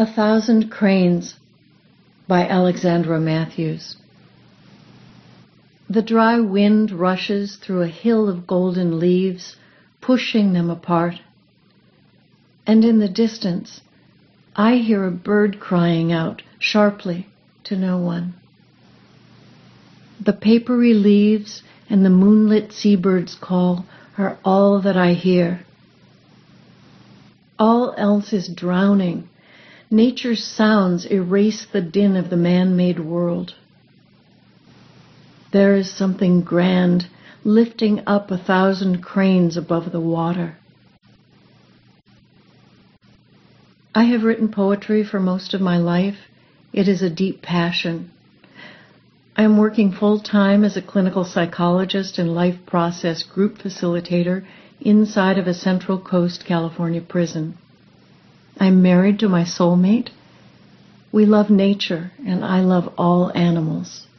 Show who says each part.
Speaker 1: 1,000 Cranes by Alexandra Matthews. The dry wind rushes through a hill of golden leaves, pushing them apart. And in the distance, I hear a bird crying out sharply to no one. The papery leaves and the moonlit seabird's call are all that I hear. All else is drowning. Nature's sounds erase the din of the man-made world. There is something grand lifting up 1,000 cranes above the water. I have written poetry for most of my life. It is a deep passion. I am working full-time as a clinical psychologist and life process group facilitator inside of a Central Coast, California prison. I'm married to my soulmate. We love nature, and I love all animals.